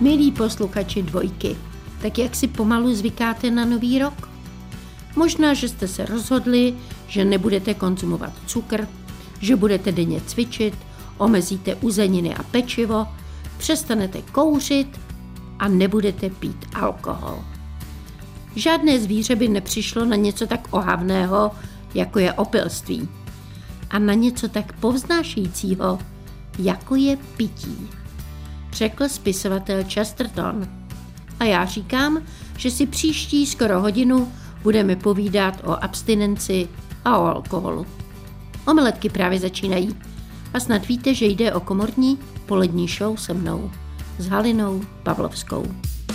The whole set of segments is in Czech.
Milí posluchači Dvojky, tak jak si pomalu zvykáte na nový rok? Možná, že jste se rozhodli, že nebudete konzumovat cukr, že budete denně cvičit, omezíte uzeniny a pečivo, přestanete kouřit a nebudete pít alkohol. Žádné zvíře by nepřišlo na něco tak ohavného, jako je opilství, a na něco tak povznášejícího, jako je pití, řekl spisovatel Chesterton. A já říkám, že si příští skoro hodinu budeme povídat o abstinenci a o alkoholu. Omeletky právě začínají a snad víte, že jde o komorní polední show se mnou, s Halinou Pavlovskou.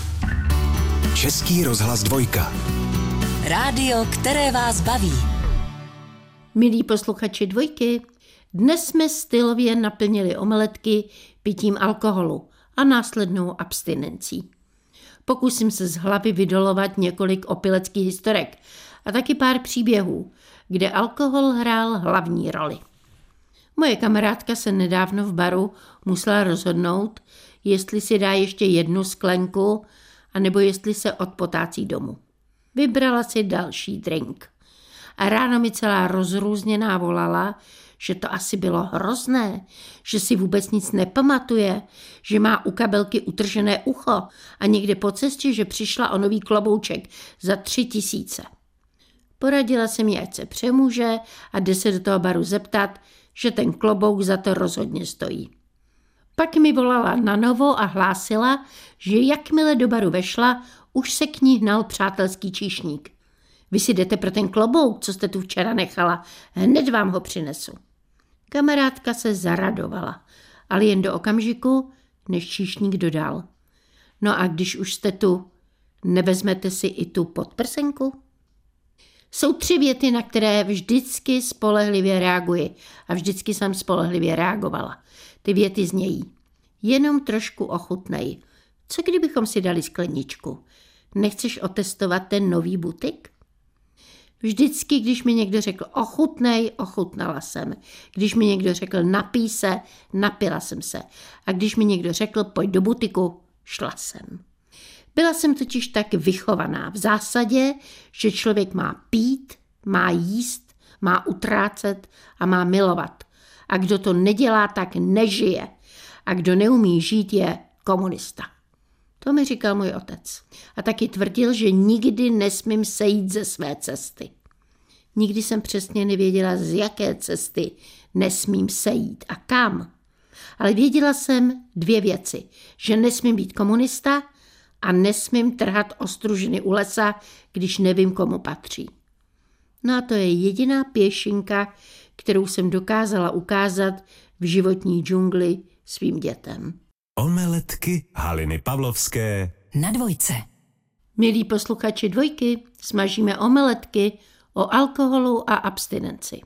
Český rozhlas Dvojka. Rádio, které vás baví. Milí posluchači Dvojky, dnes jsme stylově naplnili omeletky pitím alkoholu a následnou abstinencí. Pokusím se z hlavy vydolovat několik opileckých historek a taky pár příběhů, kde alkohol hrál hlavní roli. Moje kamarádka se nedávno v baru musela rozhodnout, jestli si dá ještě jednu sklenku, anebo jestli se odpotácí domů. Vybrala si další drink. A ráno mi celá rozrůzněná volala, že to asi bylo hrozné, že si vůbec nic nepamatuje, že má u kabelky utržené ucho a někde po cestě, že přišla o nový klobouček za 3000. Poradila se mi, ať se přemůže a jde se do toho baru zeptat, že ten klobouk za to rozhodně stojí. Pak mi volala na novo a hlásila, že jakmile do baru vešla, už se k ní hnal přátelský číšník. Vy si jdete pro ten klobouk, co jste tu včera nechala, hned vám ho přinesu. Kamarádka se zaradovala, ale jen do okamžiku, než číšník dodal. No a když už jste tu, nevezmete si i tu podprsenku? Jsou 3 věty, na které vždycky spolehlivě reaguji a vždycky jsem spolehlivě reagovala. Ty věty znějí: jenom trošku ochutnej. Co kdybychom si dali skleničku? Nechceš otestovat ten nový butik? Vždycky, když mi někdo řekl ochutnej, ochutnala jsem. Když mi někdo řekl napij se, napila jsem se. A když mi někdo řekl pojď do butiku, šla jsem. Byla jsem totiž tak vychovaná v zásadě, že člověk má pít, má jíst, má utrácet a má milovat. A kdo to nedělá, tak nežije. A kdo neumí žít, je komunista. To mi říkal můj otec. A taky tvrdil, že nikdy nesmím sejít ze své cesty. Nikdy jsem přesně nevěděla, z jaké cesty nesmím sejít a kam. Ale věděla jsem 2 věci. Že nesmím být komunista a nesmím trhat ostružiny u lesa, když nevím, komu patří. No a to je jediná pěšinka, kterou jsem dokázala ukázat v životní džungli svým dětem. Omeletky Haliny Pavlovské Na Dvojce. Milí posluchači Dvojky, smažíme omeletky o alkoholu a abstinenci.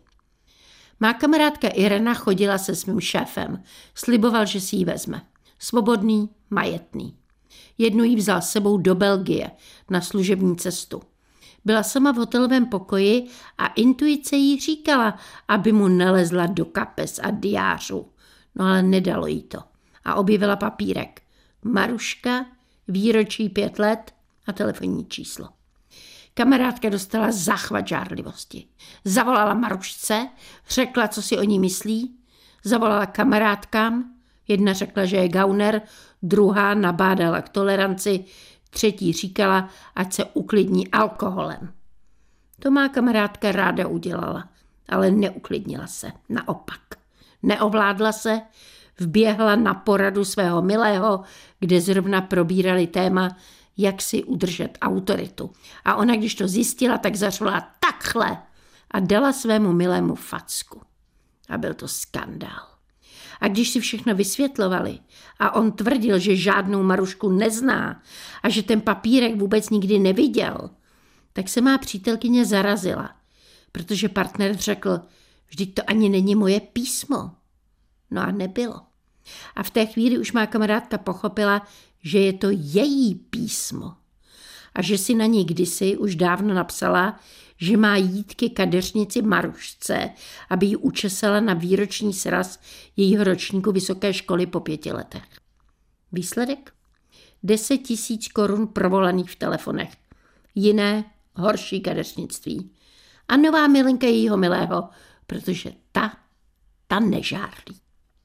Má kamarádka Irena chodila se svým šéfem. Sliboval, že si ji vezme. Svobodný, majetný. Jednu jí vzal s sebou do Belgie na služební cestu. Byla sama v hotelovém pokoji a intuice jí říkala, aby mu nelezla do kapes a diářů. No ale nedalo jí to. A objevila papírek. Maruška, výročí 5 let a telefonní číslo. Kamarádka dostala záchvat žárlivosti. Zavolala Marušce, řekla, co si o ní myslí. Zavolala kamarádkám. Jedna řekla, že je gauner, druhá nabádala k toleranci, třetí říkala, ať se uklidní alkoholem. To má kamarádka ráda udělala, ale neuklidnila se. Naopak. Neovládla se, vběhla na poradu svého milého, kde zrovna probírali téma, jak si udržet autoritu. A ona, když to zjistila, tak zařvala takhle a dala svému milému facku. A byl to skandál. A když si všechno vysvětlovali a on tvrdil, že žádnou Marušku nezná a že ten papírek vůbec nikdy neviděl, tak se má přítelkyně zarazila, protože partner řekl, vždyť to ani není moje písmo. No a nebylo. A v té chvíli už má kamarádka pochopila, že je to její písmo. A že si na ní kdysi už dávno napsala, že má jít ke kadeřnici Marušce, aby ji učesala na výroční sraz jejího ročníku vysoké školy po 5 letech. Výsledek? 10 000 korun provolaných v telefonech. Jiné, horší kadeřnictví. A nová milenka jejího milého, protože ta nežárlí.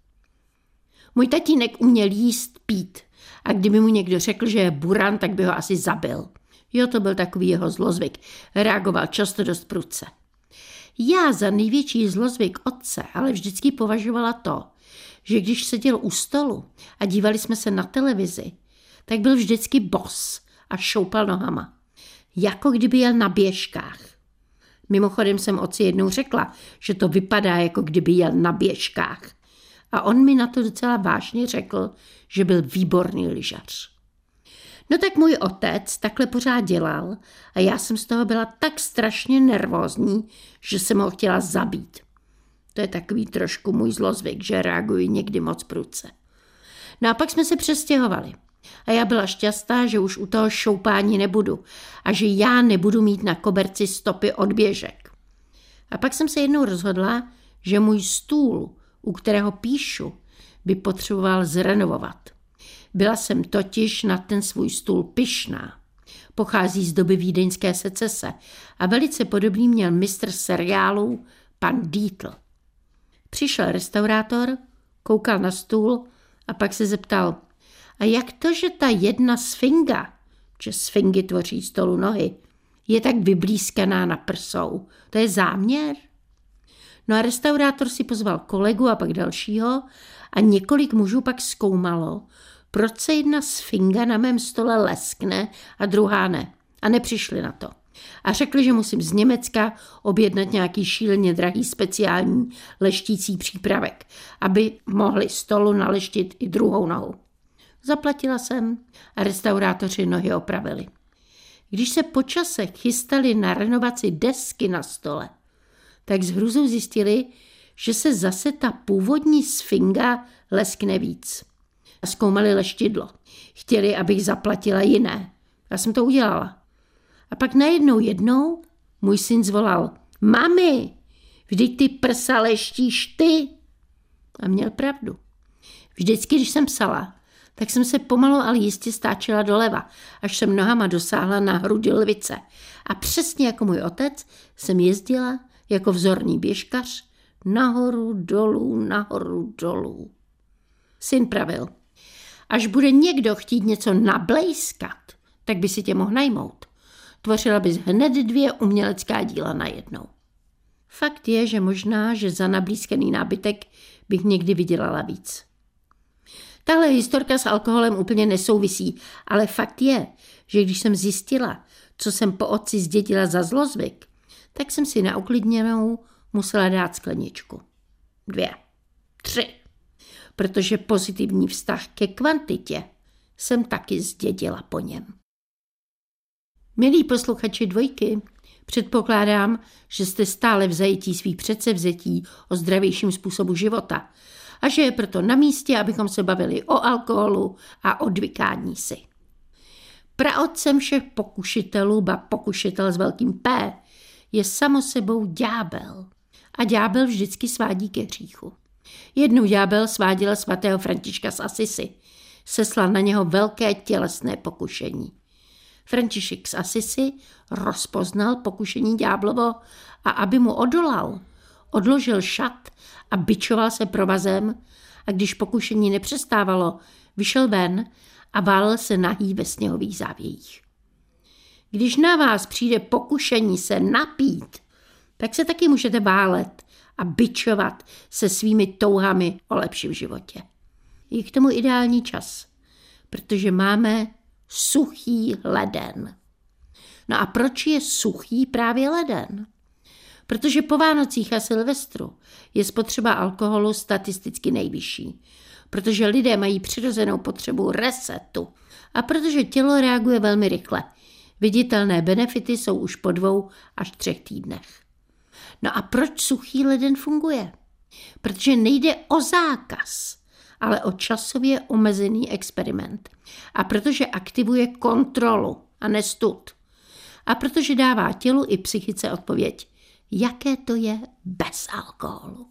Můj tatínek uměl jíst, pít. A kdyby mu někdo řekl, že je buran, tak by ho asi zabil. Jo, to byl takový jeho zlozvyk. Reagoval často dost prudce. Já za největší zlozvyk otce ale vždycky považovala to, že když seděl u stolu a dívali jsme se na televizi, tak byl vždycky bos a šoupal nohama. Jako kdyby jel na běžkách. Mimochodem jsem otci jednou řekla, že to vypadá, jako kdyby jel na běžkách. A on mi na to docela vážně řekl, že byl výborný lyžař. No tak můj otec takhle pořád dělal a já jsem z toho byla tak strašně nervózní, že jsem ho chtěla zabít. To je takový trošku můj zlozvyk, že reaguji někdy moc prudce. No a pak jsme se přestěhovali. A já byla šťastná, že už u toho šoupání nebudu a že já nebudu mít na koberci stopy od běžek. A pak jsem se jednou rozhodla, že můj stůl, u kterého píšu, by potřeboval zrenovovat. Byla jsem totiž na ten svůj stůl pyšná. Pochází z doby vídeňské secese a velice podobný měl mistr seriálů pan Dietl. Přišel restaurátor, koukal na stůl a pak se zeptal, a jak to, že ta jedna sfinga, že sfingy tvoří stolu nohy, je tak vyblízkaná na prsou? To je záměr? No a restaurátor si pozval kolegu a pak dalšího a několik mužů pak zkoumalo, proč se jedna sfinga na mém stole leskne a druhá ne. A nepřišli na to. A řekli, že musím z Německa objednat nějaký šíleně drahý speciální leštící přípravek, aby mohli stolu naleštit i druhou nohu. Zaplatila jsem a restaurátoři nohy opravili. Když se po čase chystali na renovaci desky na stole, tak s hrůzou zjistili, že se zase ta původní sfinga leskne víc. A zkoumali leštidlo. Chtěli, abych zaplatila jiné. Já jsem to udělala. A pak jednou můj syn zvolal, mami, vždyť ty prsa leštíš ty. A měl pravdu. Vždycky, když jsem psala, tak jsem se pomalu, ale jistě stáčela doleva, až jsem nohama dosáhla na hrudi lvice. A přesně jako můj otec jsem jezdila jako vzorný běžkař nahoru, dolů. Syn pravil, až bude někdo chtít něco nablejskat, tak by si tě mohl najmout. Tvořila bys hned 2 umělecká díla najednou. Fakt je, že možná, že za nablízkaný nábytek bych někdy vydělala víc. Tahle historka s alkoholem úplně nesouvisí, ale fakt je, že když jsem zjistila, co jsem po otci zdědila za zlozvyk, tak jsem si na uklidněnou musela dát skleničku. 2, 3. Protože pozitivní vztah ke kvantitě jsem taky zdědila po něm. Milí posluchači Dvojky, předpokládám, že jste stále v zajetí svých předsevzetí o zdravějším způsobu života a že je proto na místě, abychom se bavili o alkoholu a odvykání si. Praotcem všech pokušitelů, ba pokušitel s velkým P, je samosebou ďábel. A ďábel vždycky svádí ke hříchu. Jednou ďábel sváděl svatého Františka z Assisi. Seslal na něho velké tělesné pokušení. František z Assisi rozpoznal pokušení ďáblovo a aby mu odolal, odložil šat a bičoval se provazem a když pokušení nepřestávalo, vyšel ven a válel se nahý ve sněhových závějích. Když na vás přijde pokušení se napít, tak se taky můžete válet a bičovat se svými touhami o lepším životě. Je k tomu ideální čas, protože máme suchý leden. No a proč je suchý právě leden? Protože po Vánocích a Silvestru je spotřeba alkoholu statisticky nejvyšší, protože lidé mají přirozenou potřebu resetu a protože tělo reaguje velmi rychle. Viditelné benefity jsou už po 2 až 3 týdnech. No a proč suchý leden funguje? Protože nejde o zákaz, ale o časově omezený experiment. A protože aktivuje kontrolu a ne stud. A protože dává tělu i psychice odpověď, jaké to je bez alkoholu.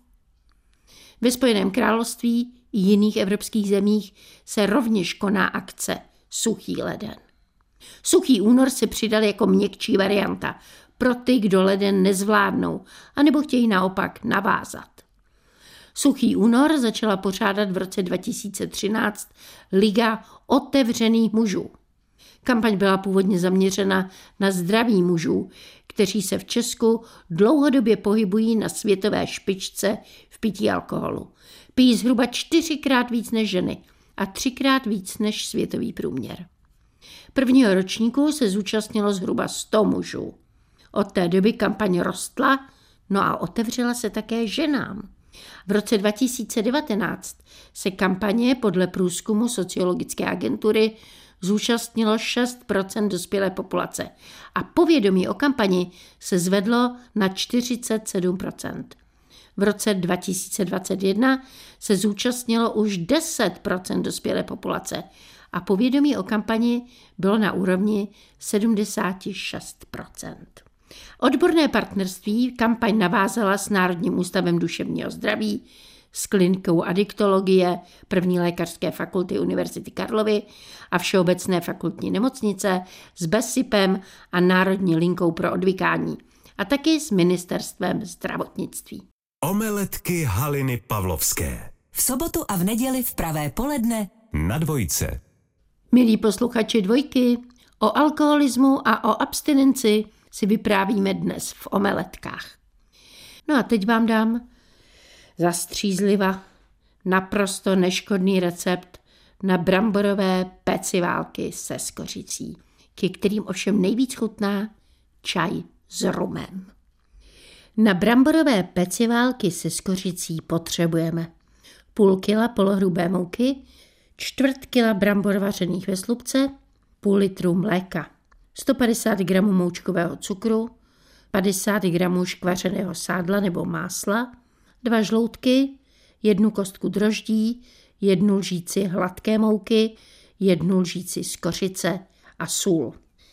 Ve Spojeném království i jiných evropských zemích se rovněž koná akce suchý leden. Suchý únor se přidal jako měkčí varianta pro ty, kdo leden nezvládnou, anebo chtějí naopak navázat. Suchý únor začala pořádat v roce 2013 Liga otevřených mužů. Kampaň byla původně zaměřena na zdraví mužů, kteří se v Česku dlouhodobě pohybují na světové špičce v pití alkoholu. Pijí zhruba 4krát víc než ženy a 3krát víc než světový průměr. Prvního ročníku se zúčastnilo zhruba 100 mužů. Od té doby kampaň rostla, no a otevřela se také ženám. V roce 2019 se kampaně podle průzkumu sociologické agentury zúčastnilo 6% dospělé populace a povědomí o kampani se zvedlo na 47%. V roce 2021 se zúčastnilo už 10% dospělé populace a povědomí o kampani bylo na úrovni 76%. Odborné partnerství kampaň navázala s Národním ústavem duševního zdraví, s klinikou adiktologie první lékařské fakulty Univerzity Karlovy a Všeobecné fakultní nemocnice, s BESIPem a Národní linkou pro odvykání a taky s Ministerstvem zdravotnictví. Omeletky Haliny Pavlovské. V sobotu a v neděli v pravé poledne Na Dvojce. Milí posluchači Dvojky, o alkoholismu a o abstinenci si vyprávíme dnes v omeletkách. No a teď vám dám zastřízliva naprosto neškodný recept na bramborové peciválky se skořicí, ke kterým ovšem nejvíc chutná čaj s rumem. Na bramborové peciválky se skořicí potřebujeme půl kila polohrubé mouky, 1/4 kila brambor vařených ve slupce, půl litru mléka, 150 gramů moučkového cukru, 50 gramů škvařeného sádla nebo másla, 2 žloutky, 1 kostku droždí, 1 lžíci hladké mouky, 1 lžíci skořice a sůl.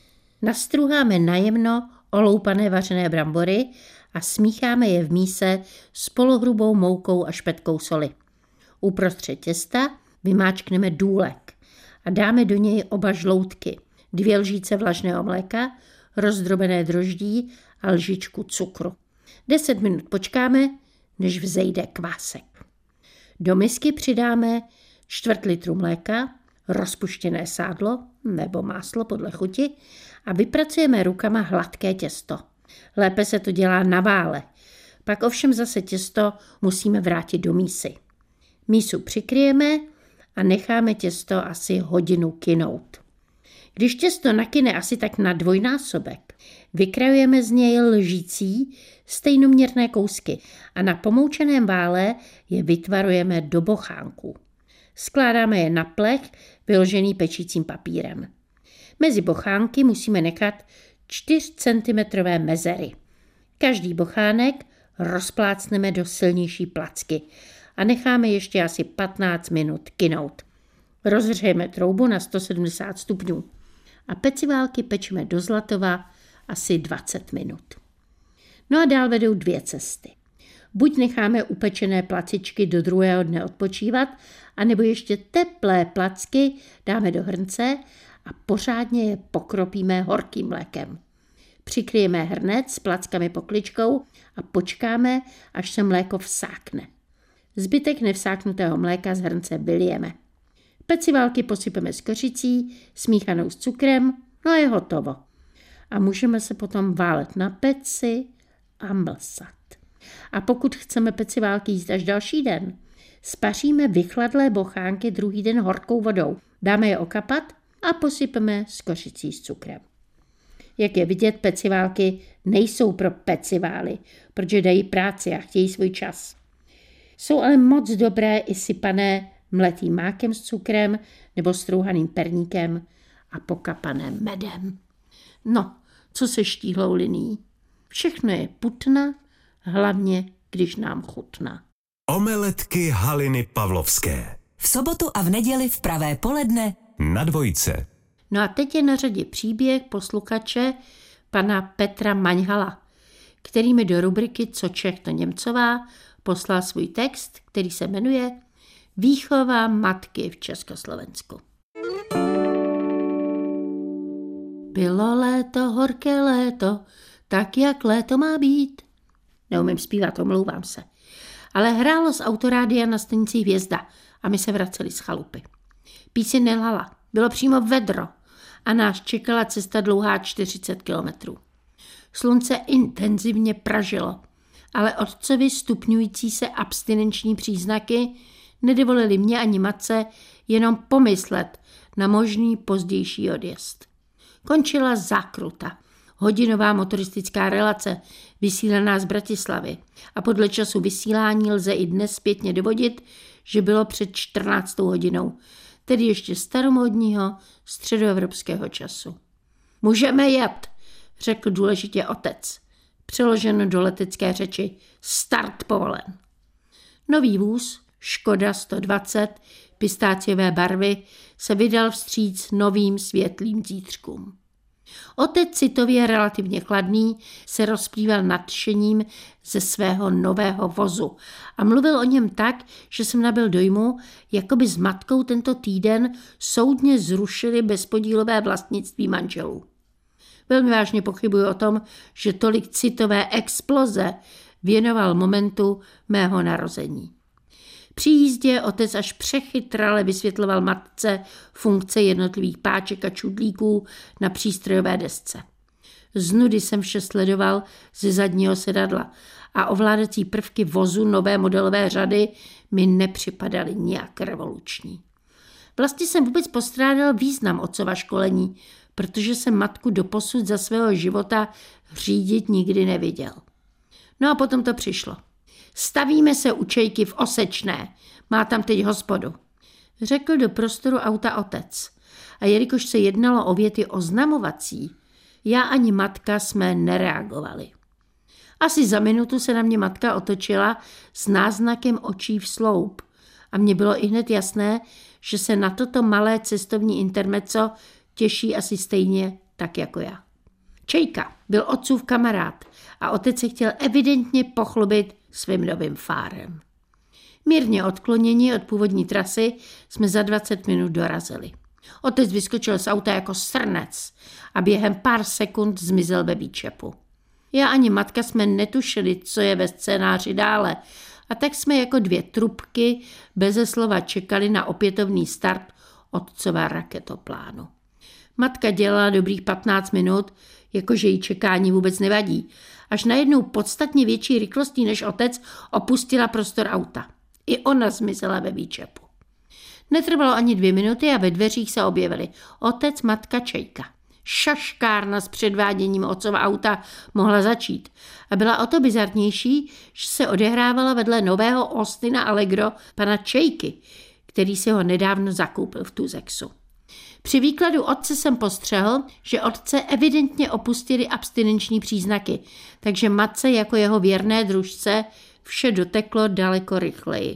Nastruháme najemno oloupané vařené brambory a smícháme je v míse s polohrubou moukou a špetkou soli. Uprostřed těsta vymáčkneme důlek a dáme do něj oba žloutky, 2 lžíce vlažného mléka, rozdrobené droždí a lžičku cukru. 10 minut počkáme, než vzejde kvásek. Do misky přidáme 1/4 litru mléka, rozpuštěné sádlo nebo máslo podle chuti a vypracujeme rukama hladké těsto. Lépe se to dělá na vále. Pak ovšem zase těsto musíme vrátit do mísy. Mísu přikryjeme a necháme těsto asi hodinu kynout. Když těsto nakyne asi tak na 2násobek, vykrajujeme z něj lžící stejnoměrné kousky a na pomoučeném vále je vytvarujeme do bochánků. Skládáme je na plech vyložený pečícím papírem. Mezi bochánky musíme nechat 4 cm mezery. Každý bochánek rozplácneme do silnější placky a necháme ještě asi 15 minut kynout. Rozhřejeme troubu na 170 stupňů a peciválky pečeme do zlatova asi 20 minut. No a dál vedou 2 cesty. Buď necháme upečené placičky do druhého dne odpočívat, anebo ještě teplé placky dáme do hrnce a pořádně je pokropíme horkým mlékem. Přikryjeme hrnec s plackami pokličkou a počkáme, až se mléko vsákne. Zbytek nevsáknutého mléka z hrnce vylijeme. Peciválky posypeme skořicí, smíchanou s cukrem, no a je hotovo. A můžeme se potom válet na peci a mlsat. A pokud chceme peciválky jíst až další den, spaříme vychladlé bochánky druhý den horkou vodou. Dáme je okapat a posypeme skořicí s cukrem. Jak je vidět, peciválky nejsou pro pecivály, protože dají práci a chtějí svůj čas. Jsou ale moc dobré i sypané mletým mákem s cukrem nebo strouhaným perníkem a pokapané medem. No, co se štíhlou linií? Všechno je putna, hlavně když nám chutná. Omeletky Haliny Pavlovské. v sobotu a v neděli v pravé poledne Na Dvojce. No a teď je na řadě příběh posluchače pana Petra Maňhala, který mi do rubriky Co Čech, to Němcová poslal svůj text, který se jmenuje Výchova matky v Československu. Bylo léto, horké léto, tak jak léto má být. Neumím zpívat, omlouvám se. Ale hrálo z autorádia na stanici Hvězda a my se vraceli z chalupy. Píseň nelhala, bylo přímo vedro a nás čekala cesta dlouhá 40 kilometrů. Slunce intenzivně pražilo, ale otcovi stupňující se abstinenční příznaky nedovolili mě ani matce jenom pomyslet na možný pozdější odjezd. Končila zákruta, hodinová motoristická relace vysílaná z Bratislavy a podle času vysílání lze i dnes zpětně dovodit, že bylo před 14. hodinou, tedy ještě staromódního středoevropského času. Můžeme jet, řekl důležitě otec, přeloženo do letecké řeči start povolen. Nový vůz, Škoda 120, pistáciové barvy, se vydal vstříc novým světlým zítřkům. Otec citově relativně chladný se rozplýval nadšením ze svého nového vozu a mluvil o něm tak, že jsem nabyl dojmu, jako by s matkou tento týden soudně zrušili bezpodílové vlastnictví manželů. Velmi vážně pochybuji o tom, že tolik citové exploze věnoval momentu mého narození. Při jízdě otec až přechytrale vysvětloval matce funkce jednotlivých páček a čudlíků na přístrojové desce. Z nudy jsem vše sledoval ze zadního sedadla a ovládací prvky vozu nové modelové řady mi nepřipadaly nijak revoluční. Vlastně jsem vůbec postrádal význam otcova školení, protože jsem matku doposud za svého života řídit nikdy neviděl. No a potom to přišlo. Stavíme se u Čejky v Osečné, má tam teď hospodu, řekl do prostoru auta otec. A jelikož se jednalo o věty oznamovací, já ani matka jsme nereagovali. Asi za minutu se na mě matka otočila s náznakem očí v sloup a mně bylo ihned jasné, že se na toto malé cestovní intermezzo těší asi stejně tak jako já. Čejka byl otcův kamarád a otec se chtěl evidentně pochlubit svým novým fárem. Mírně odkloněni od původní trasy jsme za 20 minut dorazili. Otec vyskočil z auta jako srnec a během pár sekund zmizel ve výčepu. Já ani matka jsme netušili, co je ve scénáři dále, a tak jsme jako dvě trubky beze slova čekali na opětovný start otcova raketoplánu. Matka dělala dobrých 15 minut, jakože jí čekání vůbec nevadí, až najednou podstatně větší rychlostí než otec opustila prostor auta. I ona zmizela ve výčepu. Netrvalo ani 2 minuty a ve dveřích se objevili otec, matka, Čejka. Šaškárna s předváděním otcova auta mohla začít a byla o to bizarnější, že se odehrávala vedle nového Austina Allegro pana Čejky, který si ho nedávno zakoupil v Tuzexu. Při výkladu otce jsem postřehl, že otce evidentně opustili abstinenční příznaky, takže matce jako jeho věrné družce vše doteklo daleko rychleji.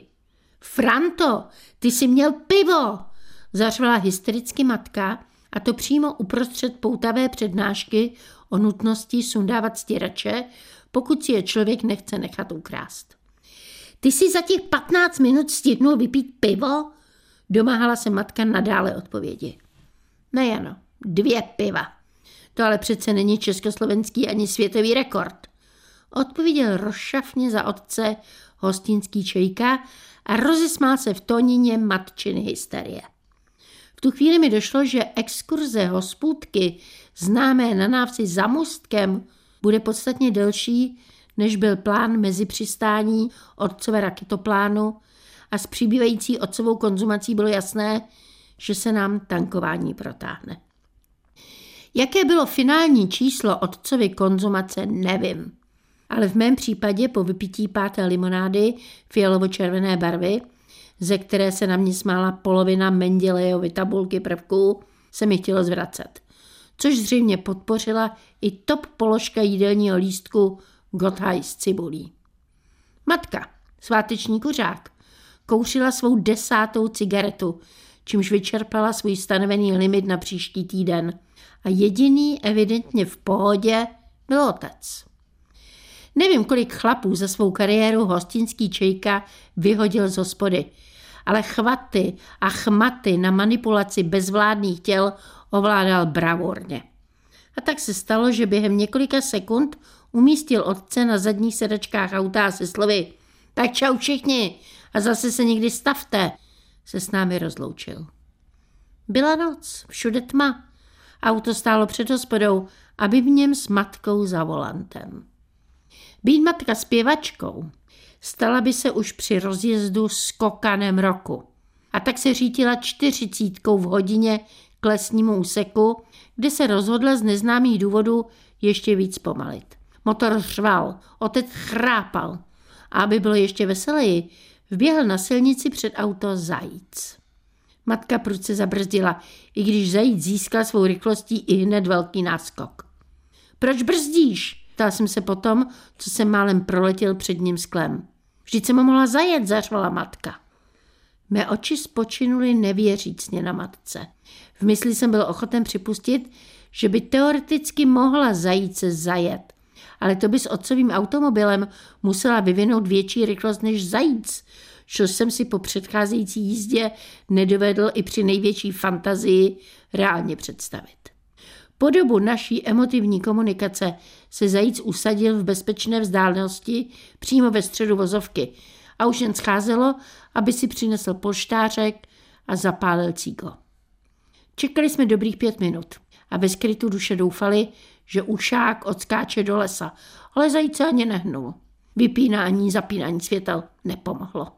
Franto, ty jsi měl pivo, zařvala hystericky matka, a to přímo uprostřed poutavé přednášky o nutnosti sundávat stěrače, pokud si je člověk nechce nechat ukrást. Ty jsi za těch 15 minut stihnul vypít pivo? Domáhala se matka nadále odpovědi. Nejano, 2 piva. To ale přece není československý ani světový rekord. Odpověděl rozšafně za otce hostinský Čejka a rozesmál se v tónině matčiny hysterie. V tu chvíli mi došlo, že exkurze hospůdky, známé na návsi za Mostkem, bude podstatně delší, než byl plán mezi přistání otcova raketoplánu a s přibývající otcovou konzumací bylo jasné, že se nám tankování protáhne. Jaké bylo finální číslo otcovy konzumace, nevím. Ale v mém případě po vypití 5. limonády fialovo-červené barvy, ze které se na mě smála polovina Mendelejevovy tabulky prvků, se mi chtělo zvracet. Což zřejmě podpořila i top položka jídelního lístku Gotthaj s cibulí. Matka, sváteční kuřák, kouřila svou 10. cigaretu, čímž vyčerpala svůj stanovený limit na příští týden. A jediný evidentně v pohodě byl otec. Nevím, kolik chlapů za svou kariéru hostinský Čejka vyhodil z hospody, ale chvaty a chmaty na manipulaci bezvládných těl ovládal bravurně. A tak se stalo, že během několika sekund umístil otce na zadních sedačkách auta se slovy tak čau všichni a zase se někdy stavte, se s námi rozloučil. Byla noc, všude tma. Auto stálo před hospodou, aby v něm s matkou za volantem. Být matka zpěvačkou stala by se už při rozjezdu skokanem roku. A tak se řítila 40 v hodině k lesnímu úseku, kde se rozhodla z neznámých důvodů ještě víc pomalit. Motor řval, otec chrápal. A aby bylo ještě veseleji, vběhl na silnici před auto zajíc. Matka prudce zabrzdila, i když zajíc získal svou rychlostí i hned velký náskok. Proč brzdíš? Ptal jsem se potom, co jsem málem proletěl před ním sklem. Vždyť jsem ho mohla zajet, zařvala matka. Mé oči spočinuly nevěřícně na matce. V mysli jsem byl ochoten připustit, že by teoreticky mohla zajíce zajet, ale to by s otcovým automobilem musela vyvinout větší rychlost než zajíc, což jsem si po předcházející jízdě nedovedl i při největší fantazii reálně představit. Po dobu naší emotivní komunikace se zajíc usadil v bezpečné vzdálenosti přímo ve středu vozovky a už jen scházelo, aby si přinesl polštářek a zapálil cíko. Čekali jsme dobrých 5 minut a ve skrytu duše doufali, že ušák odskáče do lesa, ale zajíc ani nehnul. Vypínání, zapínání světel nepomohlo.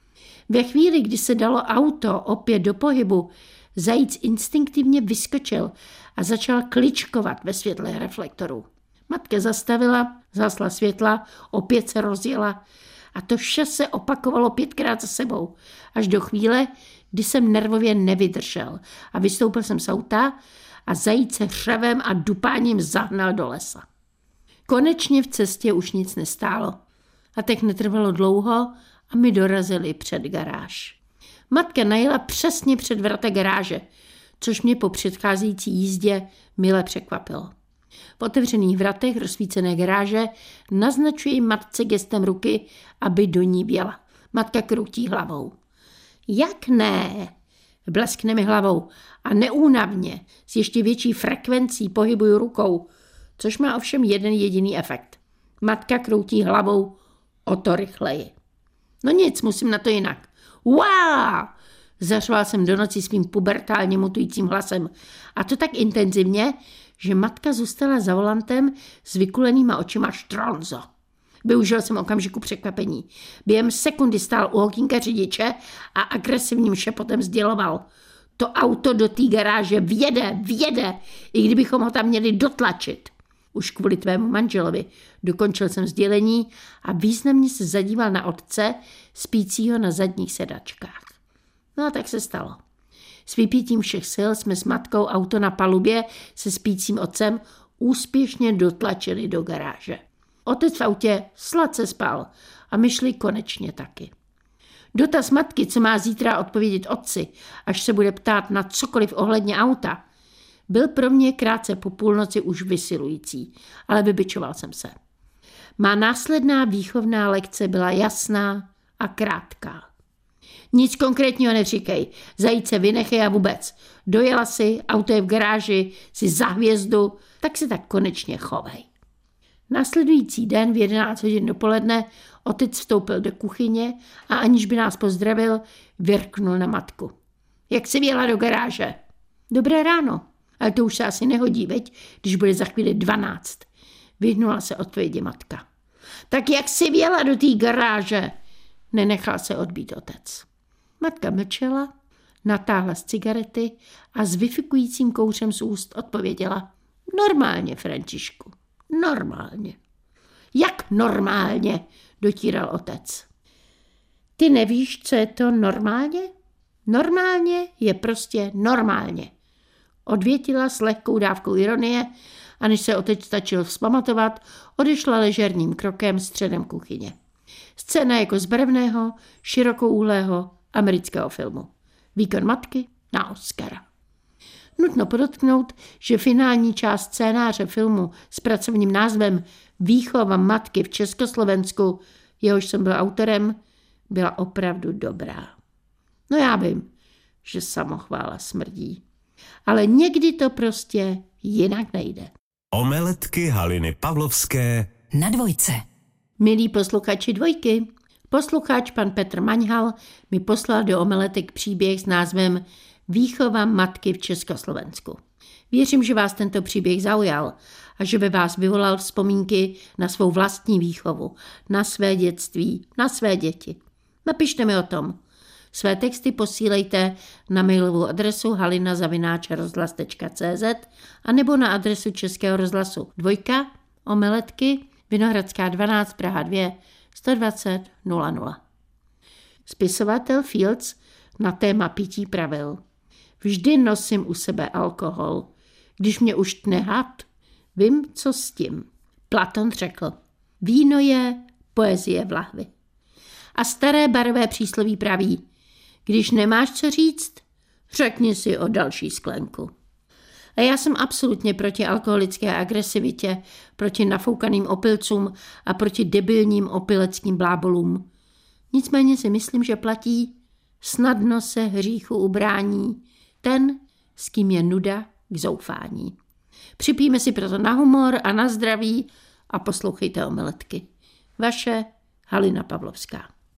Ve chvíli, kdy se dalo auto opět do pohybu, zajíc instinktivně vyskočil a začal kličkovat ve světle reflektorů. Matka zastavila, zhasla světla, opět se rozjela a to vše se opakovalo 5krát za sebou, až do chvíle, kdy jsem nervově nevydržel a vystoupil jsem z auta a zajíc se hřevem a dupáním zahnal do lesa. Konečně v cestě už nic nestálo. A tak netrvalo dlouho a my dorazili před garáž. Matka najela přesně před vrata garáže, což mě po předcházející jízdě mile překvapilo. V otevřených vratech rozsvícené garáže naznačuji matce gestem ruky, aby do ní vjela. Matka kroutí hlavou. Jak ne? Bleskne mi hlavou a neúnavně s ještě větší frekvencí pohybuju rukou, což má ovšem jeden jediný efekt. Matka kroutí hlavou o to rychleji. No nic, musím na to jinak. Wow! Zařval jsem do noci svým pubertálně mutujícím hlasem. A to tak intenzivně, že matka zůstala za volantem s vykulenýma očima štronzo. Využil jsem okamžiku překvapení. Během sekundy stál u okýnka řidiče a agresivním šepotem sděloval. To auto do té garáže vjede, i kdybychom ho tam měli dotlačit. Už kvůli tvému manželovi, dokončil jsem sdělení a významně se zadíval na otce, spícího na zadních sedačkách. No a tak se stalo. S vypětím všech sil jsme s matkou auto na palubě se spícím otcem úspěšně dotlačili do garáže. Otec v autě sladce spal a my šli konečně taky. Dotaz matky, co má zítra odpovědět otci, až se bude ptát na cokoliv ohledně auta, byl pro mě krátce po půlnoci už vysilující, ale vybičoval jsem se. Má následná výchovná lekce byla jasná a krátká. Nic konkrétního neříkej, zajíce vynechej a vůbec. Dojela si, auto je v garáži, si za hvězdu, tak si tak konečně chovej. Následující den v 11 hodin dopoledne otec vstoupil do kuchyně a aniž by nás pozdravil, vyrknul na matku. Jak jsi vjela do garáže? Dobré ráno, ale to už se asi nehodí, veď, když bude za chvíli 12. Vyhnula se odpovědi matka. Tak jak jsi vjela do té garáže? Nenechal se odbít otec. Matka mlčela, natáhla z cigarety a s vyfikujícím kouřem z úst odpověděla. Normálně, Františku, normálně. Jak normálně? Dotíral otec. Ty nevíš, co je to normálně? Normálně je prostě normálně. Odvětila s lehkou dávkou ironie a než se otec stačil vzpamatovat, odešla ležerním krokem středem kuchyně. Scéna jako z barevného, širokouhlého amerického filmu. Výkon matky na Oscara. Nutno podotknout, že finální část scénáře filmu s pracovním názvem Výchova matky v Československu, jehož jsem byl autorem, byla opravdu dobrá. No já vím, že samochvála smrdí, ale někdy to prostě jinak nejde. Omeletky Haliny Pavlovské na Dvojce. Milí posluchači Dvojky, posluchač pan Petr Maňhal mi poslal do omeletek příběh s názvem Výchova matky v Československu. Věřím, že vás tento příběh zaujal a že by vás vyvolal vzpomínky na svou vlastní výchovu, na své dětství, na své děti. Napište mi o tom. Své texty posílejte na mailovou adresu halina@rozhlas.cz a nebo na adresu Českého rozhlasu 2, Omeletky, Vinohradská 12, Praha 2, 120 00. Spisovatel Fields na téma pití pravil: Vždy nosím u sebe alkohol. Když mě už tne had, vím, co s tím. Platon řekl: Víno je poezie v lahvi. A staré barové přísloví praví: Když nemáš co říct, řekni si o další sklenku. A já jsem absolutně proti alkoholické agresivitě, proti nafoukaným opilcům a proti debilním opileckým blábolům. Nicméně si myslím, že platí: snadno se hříchu ubrání ten, s kým je nuda k zoufání. Připijme si proto na humor a na zdraví a poslouchejte Omeletky. Vaše Halina Pavlovská.